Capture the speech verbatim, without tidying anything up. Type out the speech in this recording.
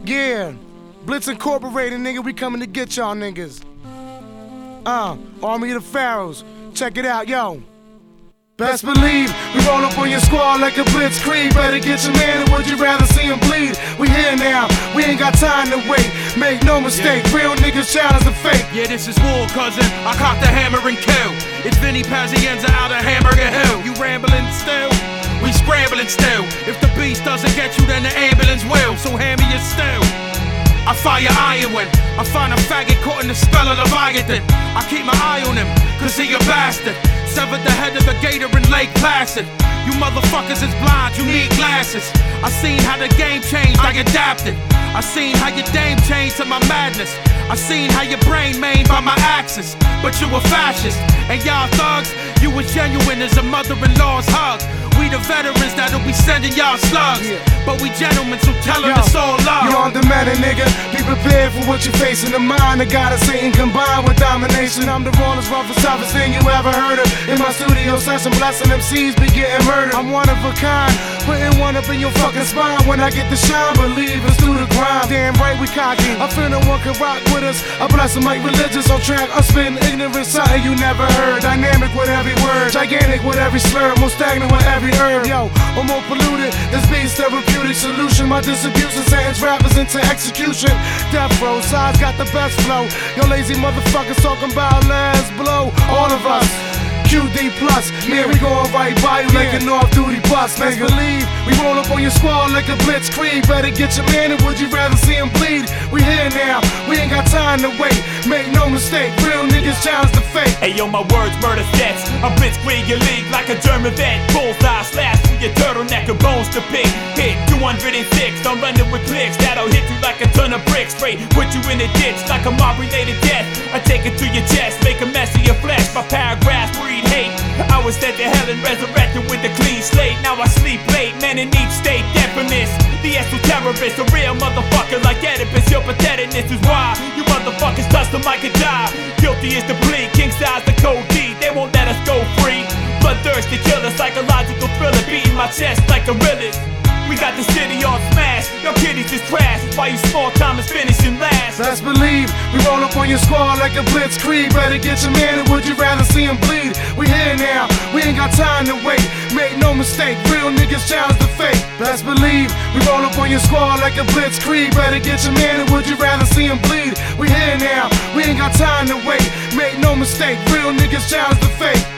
Yeah, Blitz Incorporated, nigga, we coming to get y'all niggas. Uh, Army of the Pharaohs, check it out, yo. Best believe, we roll up on your squad like a blitzkrieg. Better get your man, or would you rather see him bleed? We here now, we ain't got time to wait. Make no mistake, yeah. Real niggas challenge the fate. Yeah, this is war, cousin, I cock the hammer and kill. It's Vinny Pazienza out of Hamburger Hill. You rambling still? We scrambling still. If the beast doesn't get you, then the ambulance will. So hand me your still. I fire iron when I find a faggot caught in the spell of Leviathan. I keep my eye on him, cause he a bastard. Severed the head of the gator in Lake Placid. You motherfuckers is blind, you need glasses. I seen how the game changed, I adapted. I seen how your dame changed to my madness. I seen how your brain made by my axis. But you a fascist, and y'all thugs, you as genuine as a mother-in-law's hug. We the veterans that'll be sending y'all slugs, yeah. But we gentlemen, so tell them it's all love. You on the matter, nigga, be prepared for what you face in the mind. The God of Satan combined with domination. I'm the rawest, roughest, toughest thing you ever heard of. In my studio session, blessing M Cs be getting murdered. I'm one of a kind, putting one up in your fucking spine. When I get the shine, believe it's through the grind. Damn right we cocky, I feel no one can rock with us. I bless them like religious on track. I'm spitting ignorant, something you never heard. Dynamic with every word, gigantic with every slur, more stagnant with every herb. Yo, I'm more polluted, this beat's therapeutic solution. My distribution sentence rappers into execution. Death row, size got the best flow. Yo lazy motherfuckers talking about last blow. All of us Q D plus, man, we gon' right by you like an off-duty bus. Best believe, we roll up on your squad like a blitzkrieg. Better get your man, or would you rather see him bleed? We here now, we ain't got time to wait. Make no mistake, real niggas challenge the fate. Hey yo, my words murder sets. I blitzkrieg your league like a German vet. Bullseye slash through your turtleneck of bones to pick. Hit two hundred six, I'm running with clicks that'll hit you like a ton of bricks. Straight, put you in a ditch like a mob-related death. I take it to your chest, make a mess of your flesh. My paragraphs breed hate. I was sent to hell and resurrected with a clean slate. Now I sleep late, man in each state, infamous. The esoterrorist, a real motherfucker like Oedipus. Your patheticness is why you motherfuckers touch the mic and die. Guilty is the plea, king size the code D. They won't let us go free. Bloodthirsty killer, psychological thriller, beating my chest like gorillas. We got the city on smash, your kiddies is trash. Why you small time is finishing last. Best believe, we roll up on your squad like a blitzkrieg. Better get your man, or would you rather see him bleed? We here now, we ain't got time to wait. Make no mistake, real niggas challenge the fate. Best believe, we roll up on your squad like a blitzkrieg. Better get your man, or would you rather see him bleed? We here now, we ain't got time to wait. Make no mistake, real niggas challenge the fate.